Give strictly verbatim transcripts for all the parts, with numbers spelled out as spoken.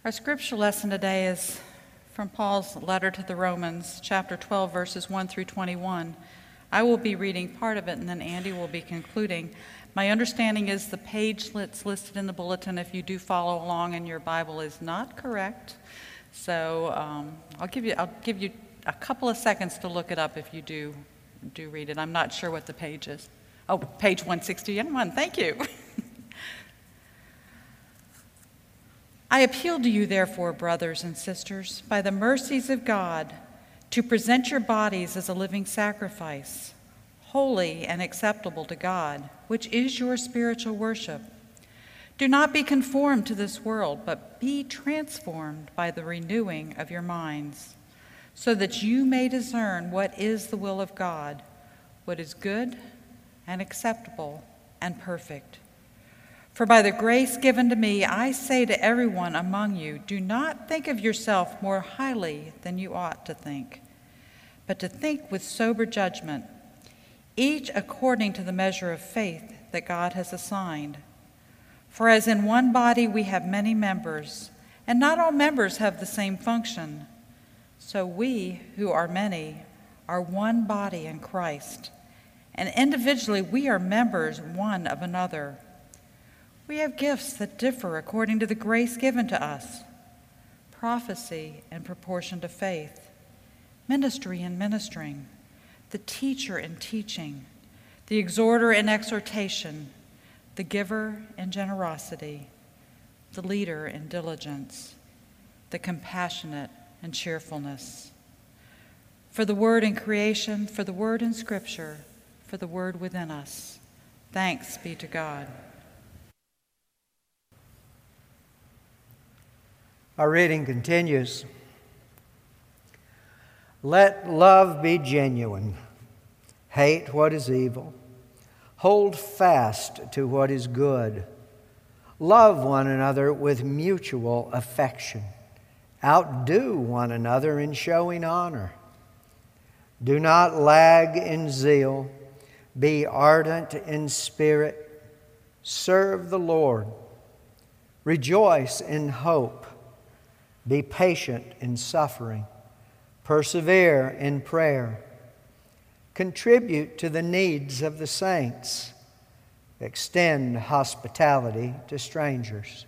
Our scripture lesson today is from Paul's letter to the Romans, chapter twelve, verses one through twenty-one. I will be reading part of it, and then Andy will be concluding. My understanding is the page that's listed in the bulletin, if you do follow along in your Bible, is not correct. So um, I'll give you I'll give you a couple of seconds to look it up if you do do read it. I'm not sure what the page is. Oh, page one sixty-one. Thank you. I appeal to you, therefore, brothers and sisters, by the mercies of God, to present your bodies as a living sacrifice, holy and acceptable to God, which is your spiritual worship. Do not be conformed to this world, but be transformed by the renewing of your minds, so that you may discern what is the will of God, what is good and acceptable and perfect. For by the grace given to me, I say to everyone among you, do not think of yourself more highly than you ought to think, but to think with sober judgment, each according to the measure of faith that God has assigned. For as in one body we have many members, and not all members have the same function, so we, who are many, are one body in Christ, and individually we are members one of another. We have gifts that differ according to the grace given to us: prophecy in proportion to faith, ministry in ministering, the teacher in teaching, the exhorter in exhortation, the giver in generosity, the leader in diligence, the compassionate in cheerfulness. For the word in creation, for the word in Scripture, for the word within us. Thanks be to God. Our reading continues. Let love be genuine. Hate what is evil. Hold fast to what is good. Love one another with mutual affection. Outdo one another in showing honor. Do not lag in zeal. Be ardent in spirit. Serve the Lord. Rejoice in hope. Be patient in suffering. Persevere in prayer. Contribute to the needs of the saints. Extend hospitality to strangers.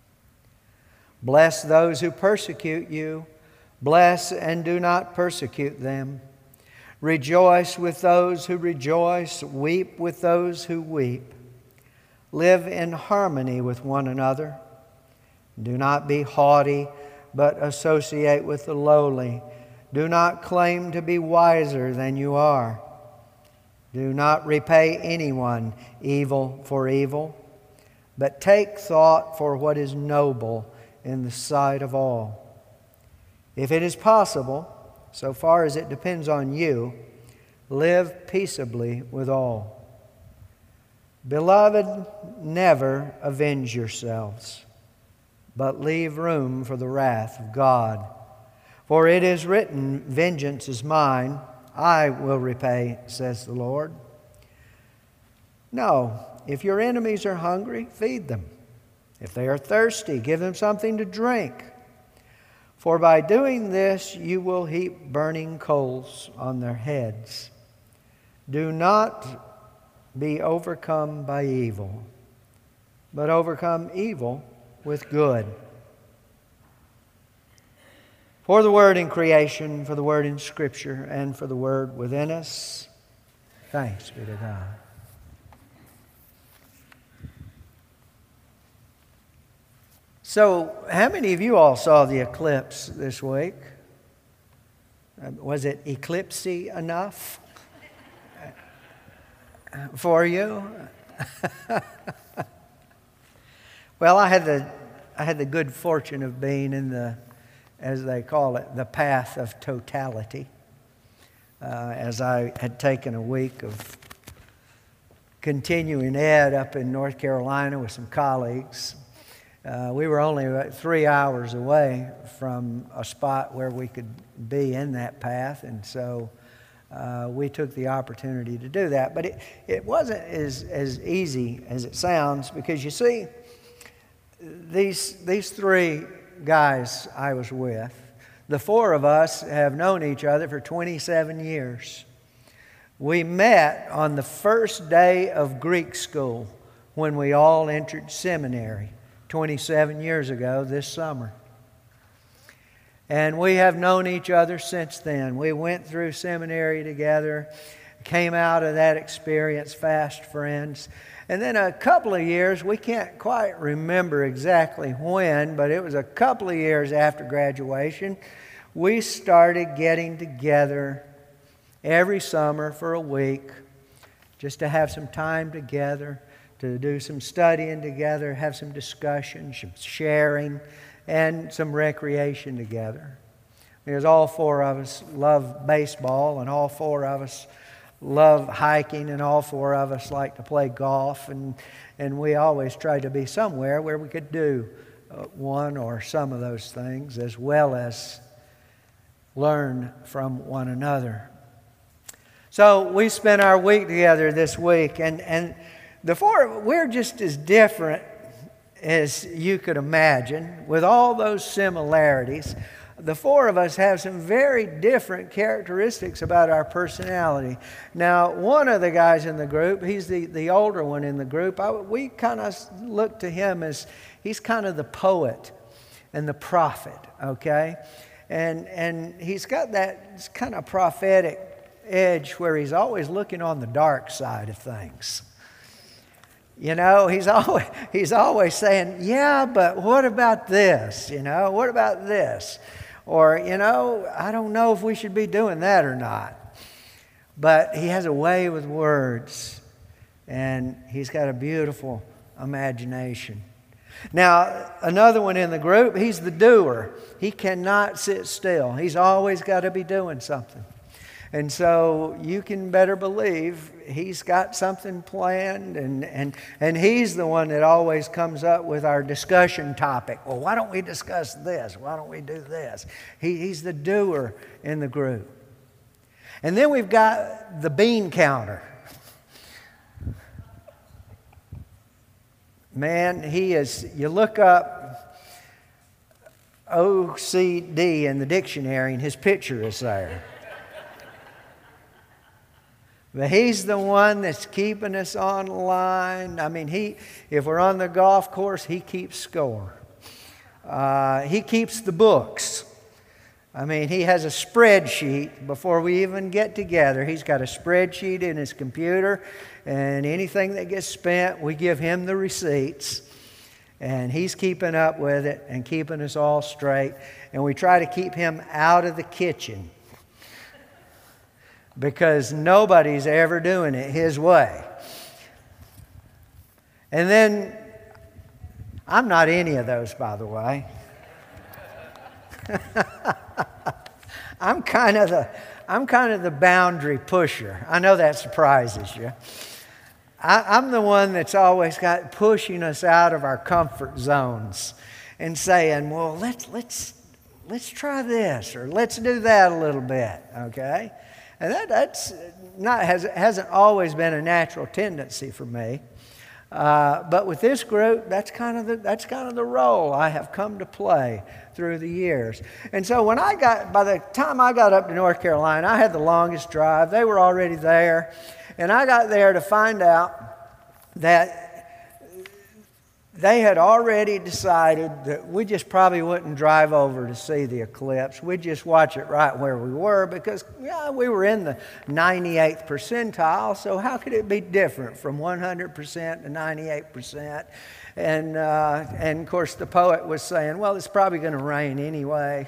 Bless those who persecute you. Bless and do not persecute them. Rejoice with those who rejoice. Weep with those who weep. Live in harmony with one another. Do not be haughty, but associate with the lowly. Do not claim to be wiser than you are. Do not repay anyone evil for evil, but take thought for what is noble in the sight of all. If it is possible, so far as it depends on you, live peaceably with all. Beloved, never avenge yourselves, but leave room for the wrath of God. For it is written, vengeance is mine, I will repay, says the Lord. No, if your enemies are hungry, feed them. If they are thirsty, give them something to drink. For by doing this, you will heap burning coals on their heads. Do not be overcome by evil, but overcome evil with good. For the word in creation, for the word in Scripture, and for the word within us, thanks be to God. So, how many of you all saw the eclipse this week? Was it eclipsy enough for you? Well, I had the I had the good fortune of being in the, as they call it, the path of totality. Uh, as I had taken a week of continuing ed up in North Carolina with some colleagues. Uh, we were only about three hours away from a spot where we could be in that path, and so uh, we took the opportunity to do that. But it, it wasn't as, as easy as it sounds, because you see, these, these three guys I was with. The four of us have known each other for twenty-seven years. We met on the first day of Greek school when we all entered seminary twenty-seven years ago this summer. And we have known each other since then. We went through seminary together, came out of that experience fast friends. And then a couple of years, we can't quite remember exactly when, but it was a couple of years after graduation, we started getting together every summer for a week just to have some time together, to do some studying together, have some discussion, some sharing, and some recreation together. Because all four of us love baseball, and all four of us love hiking, and all four of us like to play golf, and, and we always try to be somewhere where we could do uh, one or some of those things, as well as learn from one another. So we spent our week together this week, and, and the four, we're just as different as you could imagine. With all those similarities, the four of us have some very different characteristics about our personality. Now, one of the guys in the group, he's the, the older one in the group, I, we kind of look to him as, he's kind of the poet and the prophet, okay? And, and he's got that kind of prophetic edge where he's always looking on the dark side of things. You know, he's always, he's always saying, yeah, but what about this? You know, what about this? Or, you know, I don't know if we should be doing that or not. But he has a way with words, and he's got a beautiful imagination. Now, another one in the group, he's the doer. He cannot sit still. He's always got to be doing something. And so you can better believe he's got something planned, and, and, and he's the one that always comes up with our discussion topic. Well, why don't we discuss this? Why don't we do this? He, he's the doer in the group. And then we've got the bean counter. Man, he is, you look up O C D in the dictionary and his picture is there. But he's the one that's keeping us online. I mean, he, if we're on the golf course, he keeps score. Uh, he keeps the books. I mean, he has a spreadsheet before we even get together. He's got a spreadsheet in his computer, and anything that gets spent, we give him the receipts. And he's keeping up with it and keeping us all straight. And we try to keep him out of the kitchen, because nobody's ever doing it his way. And then, I'm not any of those, by the way. I'm kind of the, I'm kind of the boundary pusher. I know that surprises you. I, I'm the one that's always got pushing us out of our comfort zones and saying, well, let's let's let's try this, or let's do that a little bit, okay? And that, that's not has, hasn't always been a natural tendency for me. Uh, but with this group, that's kind of the that's kind of the role I have come to play through the years. And so when I got, by the time I got up to North Carolina, I had the longest drive. They were already there, and I got there to find out that they had already decided that we just probably wouldn't drive over to see the eclipse. We'd just watch it right where we were, because yeah, we were in the ninety-eighth percentile, so how could it be different from one hundred percent to ninety-eight percent? And, uh, and of course, the poet was saying, well, it's probably going to rain anyway.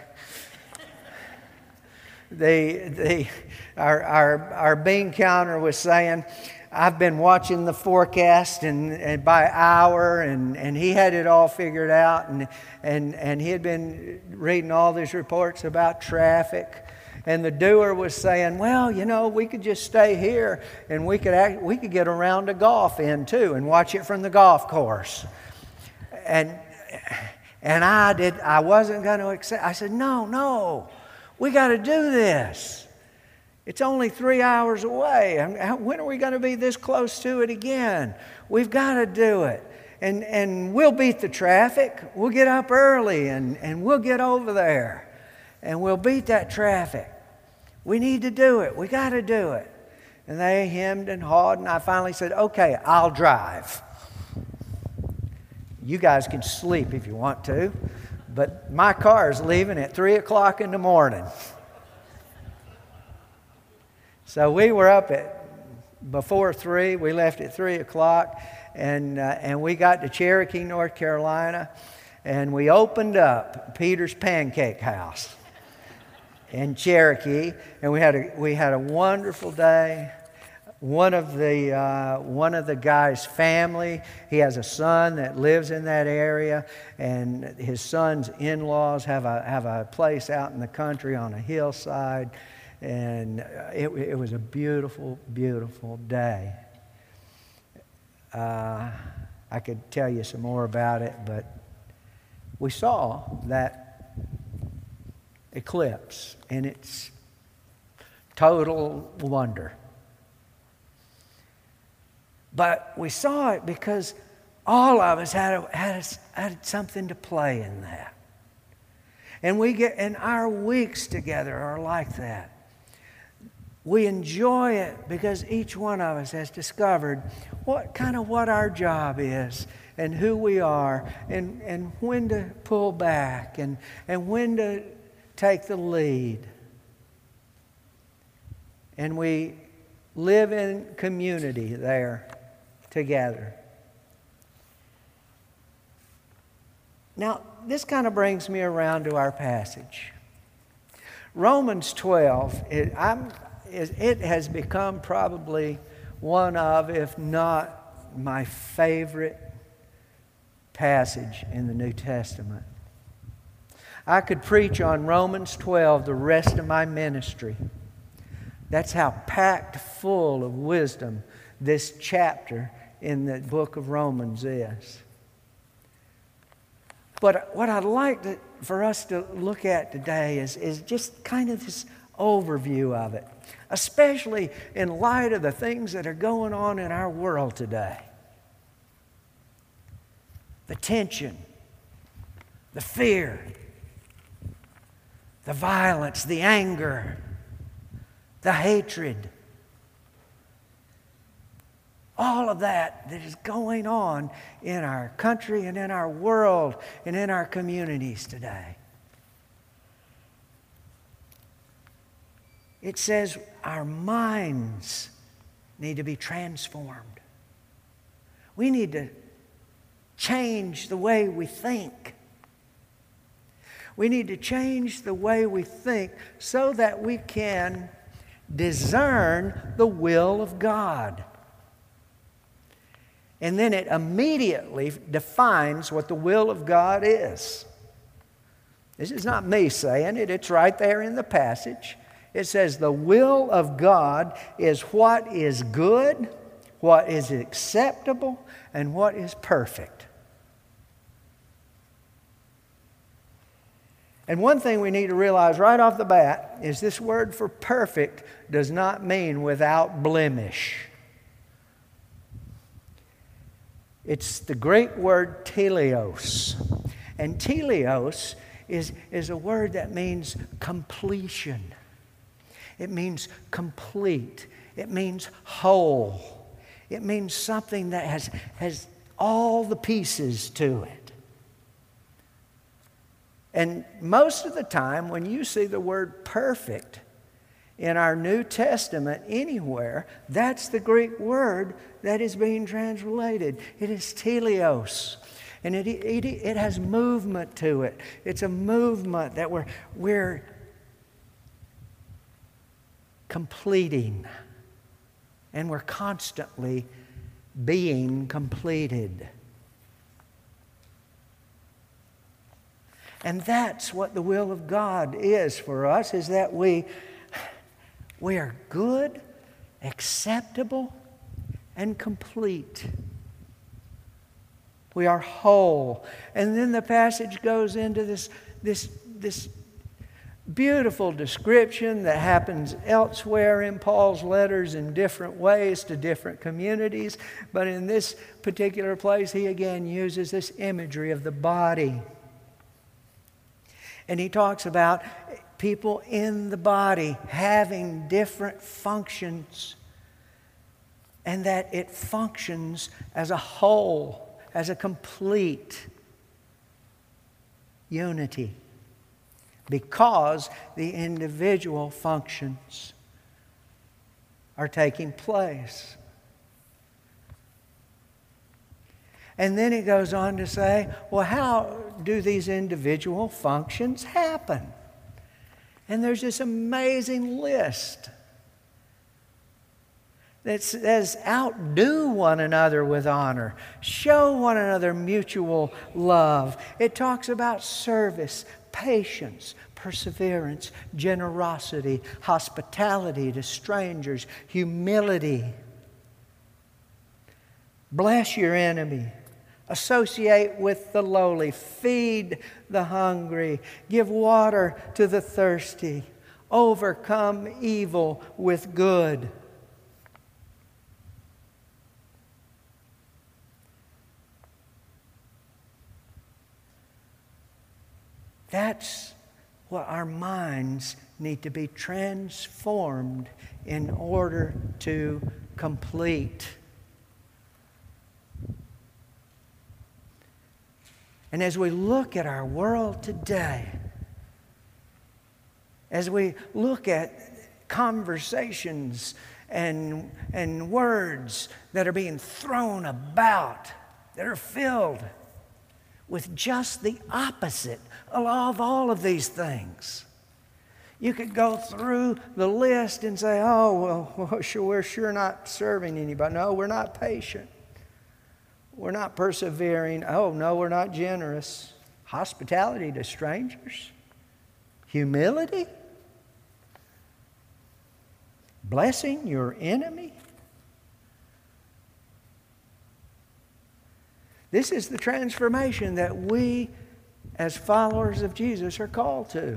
the, the, our, our, our bean counter was saying, I've been watching the forecast and, and by hour, and, and he had it all figured out, and, and, and he had been reading all these reports about traffic. And the doer was saying, well, you know, we could just stay here, and we could act, we could get a round of golf in too and watch it from the golf course. And and I did. I wasn't going to accept. I said, no, no, we got to do this. It's only three hours away. When are we going to be this close to it again? We've got to do it. and, and we'll beat the traffic. We'll get up early and, and we'll get over there and we'll beat that traffic. We need to do it. We got to do it. And they hemmed and hawed, and I finally said, okay, I'll drive. You guys can sleep if you want to, but my car is leaving at three o'clock in the morning. So we were up at before three. We left at three o'clock, and uh, and we got to Cherokee, North Carolina, and we opened up Peter's Pancake House in Cherokee, and we had a we had a wonderful day. One of the uh, one of the guy's family, he has a son that lives in that area, and his son's in-laws have a have a place out in the country on a hillside, and it it was a beautiful, beautiful day. Uh, I could tell you some more about it, but we saw that eclipse in its total wonder. But we saw it because all of us had, a, had, a, had something to play in that. And we get, and our weeks together are like that. We enjoy it because each one of us has discovered what kind of what our job is and who we are and, and when to pull back and, and when to take the lead. And we live in community there together. Now, this kind of brings me around to our passage. Romans twelve, it, I'm, it has become probably one of, if not my favorite passage in the New Testament. I could preach on Romans twelve the rest of my ministry. That's how packed full of wisdom this chapter in the book of Romans is. But what I'd like to, for us to look at today is, is just kind of this overview of it, especially in light of the things that are going on in our world today. The tension, the fear, the violence, the anger, the hatred. All of that that is going on in our country and in our world and in our communities today. It says our minds need to be transformed. We need to change the way we think. We need to change the way we think so that we can discern the will of God. And then it immediately defines what the will of God is. This is not me saying it, it's right there in the passage. It says the will of God is what is good, what is acceptable, and what is perfect. And one thing we need to realize right off the bat is this word for perfect does not mean without blemish. It's the Greek word teleos. And teleos is, is a word that means completion. It means complete. It means whole. It means something that has, has all the pieces to it. And most of the time when you see the word perfect in our New Testament anywhere, that's the Greek word that is being translated. It is teleos. And it, it, it has movement to it. It's a movement that we're, we're completing. And we're constantly being completed. And that's what the will of God is for us, is that we, we are good, acceptable, and complete. We are whole. And then the passage goes into this, this, this beautiful description that happens elsewhere in Paul's letters in different ways to different communities. But in this particular place, he again uses this imagery of the body. And he talks about people in the body having different functions, and that it functions as a whole, as a complete unity, because the individual functions are taking place. And then he goes on to say, well, how do these individual functions happen? And there's this amazing list that says, outdo one another with honor. Show one another mutual love. It talks about service, patience, perseverance, generosity, hospitality to strangers, humility. Bless your enemy. Associate with the lowly. Feed the hungry. Give water to the thirsty. Overcome evil with good. That's what our minds need to be transformed in order to complete. And as we look at our world today, as we look at conversations and, and words that are being thrown about, that are filled with just the opposite of all of these things. You could go through the list and say, oh, well, well sure, we're sure not serving anybody. No, we're not patient. We're not persevering. Oh, no, we're not generous. Hospitality to strangers. Humility. Blessing your enemy. This is the transformation that we, as followers of Jesus, are called to.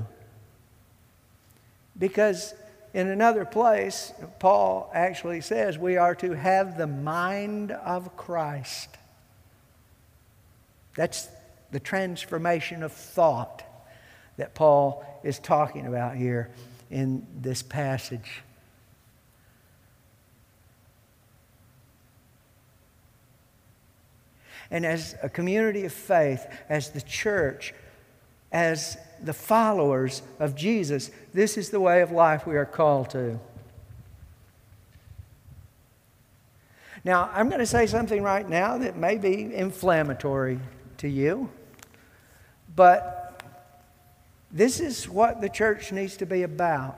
Because in another place, Paul actually says we are to have the mind of Christ. That's the transformation of thought that Paul is talking about here in this passage. And as a community of faith, as the church, as the followers of Jesus, this is the way of life we are called to. Now, I'm going to say something right now that may be inflammatory to you, but this is what the church needs to be about.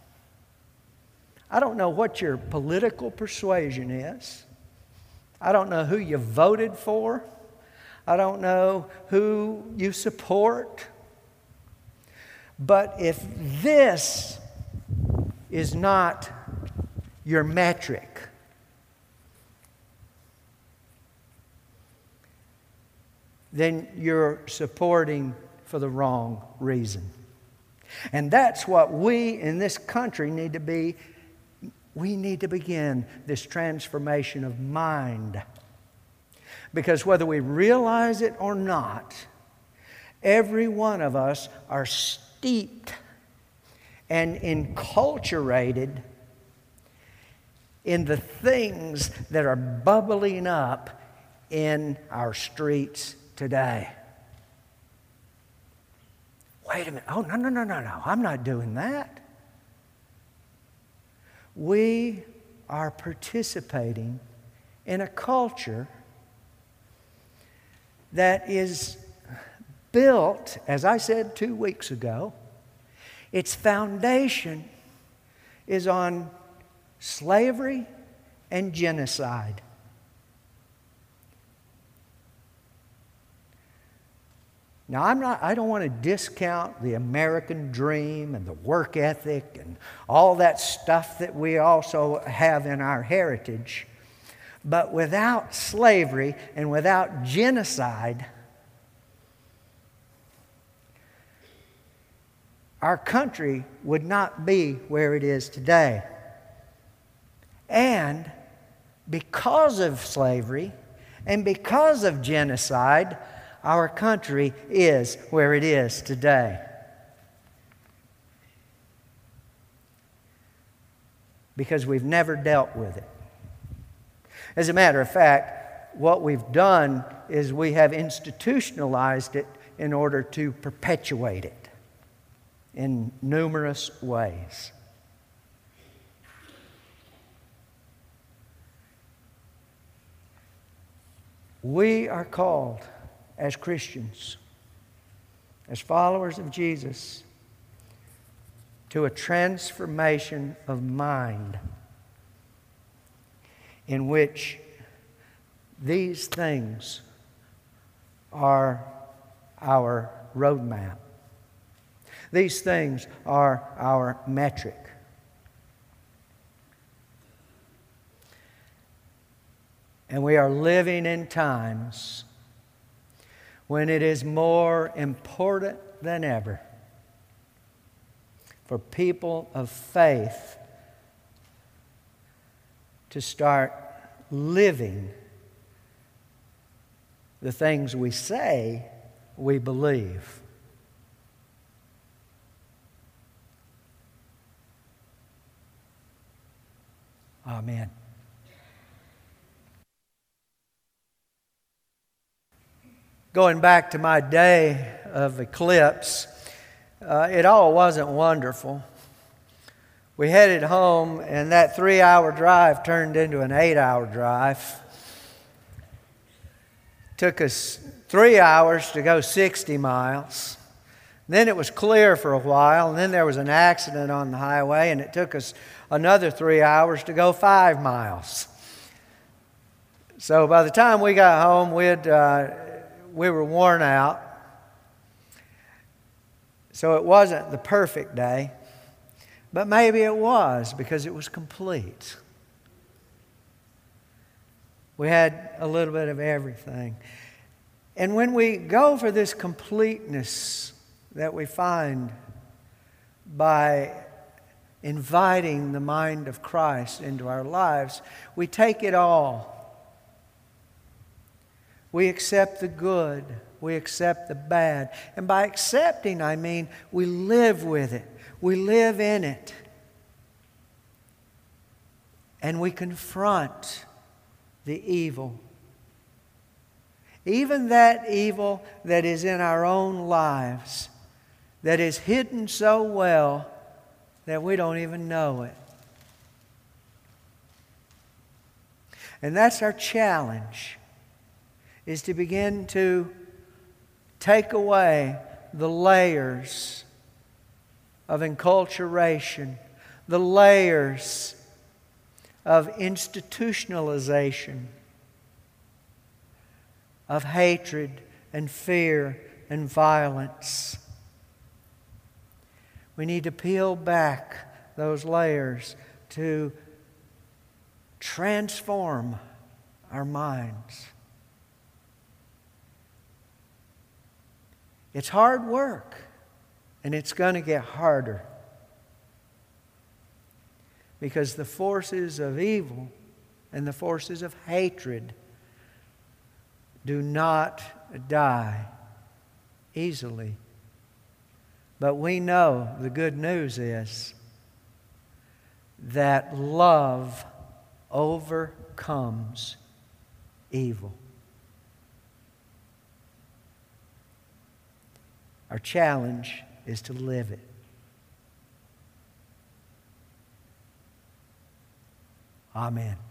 I don't know what your political persuasion is. I don't know who you voted for. I don't know who you support. But if this is not your metric, then you're supporting for the wrong reason. And that's what we in this country need to be. We need to begin this transformation of mind. Because whether we realize it or not, every one of us are steeped and enculturated in the things that are bubbling up in our streets today. Wait a minute. Oh, no, no, no, no, no. I'm not doing that. We are participating in a culture that is built, as I said two weeks ago, its foundation is on slavery and genocide. Now, I'm not, I don't want to discount the American dream and the work ethic and all that stuff that we also have in our heritage. But without slavery and without genocide, our country would not be where it is today. And because of slavery and because of genocide, our country is where it is today. Because we've never dealt with it. As a matter of fact, what we've done is we have institutionalized it in order to perpetuate it in numerous ways. We are called as Christians, as followers of Jesus, to a transformation of mind in which these things are our roadmap. These things are our metric. And we are living in times when it is more important than ever for people of faith to start living the things we say we believe. Amen. Going back to my day of eclipse, uh, it all wasn't wonderful. We headed home, and that three-hour drive turned into an eight-hour drive. Took us three hours to go sixty miles. Then it was clear for a while, and then there was an accident on the highway, and it took us another three hours to go five miles. So by the time we got home, we'd... Uh, We were worn out. So it wasn't the perfect day. But maybe it was because it was complete. We had a little bit of everything. And when we go for this completeness that we find by inviting the mind of Christ into our lives, we take it all. We accept the good. We accept the bad. And by accepting, I mean we live with it. We live in it. And we confront the evil. Even that evil that is in our own lives, that is hidden so well that we don't even know it. And that's our challenge. Is to begin to take away the layers of enculturation, the layers of institutionalization, of hatred and fear and violence. We need to peel back those layers to transform our minds. It's hard work, and it's going to get harder. Because the forces of evil and the forces of hatred do not die easily. But we know the good news is that love overcomes evil. Our challenge is to live it. Amen.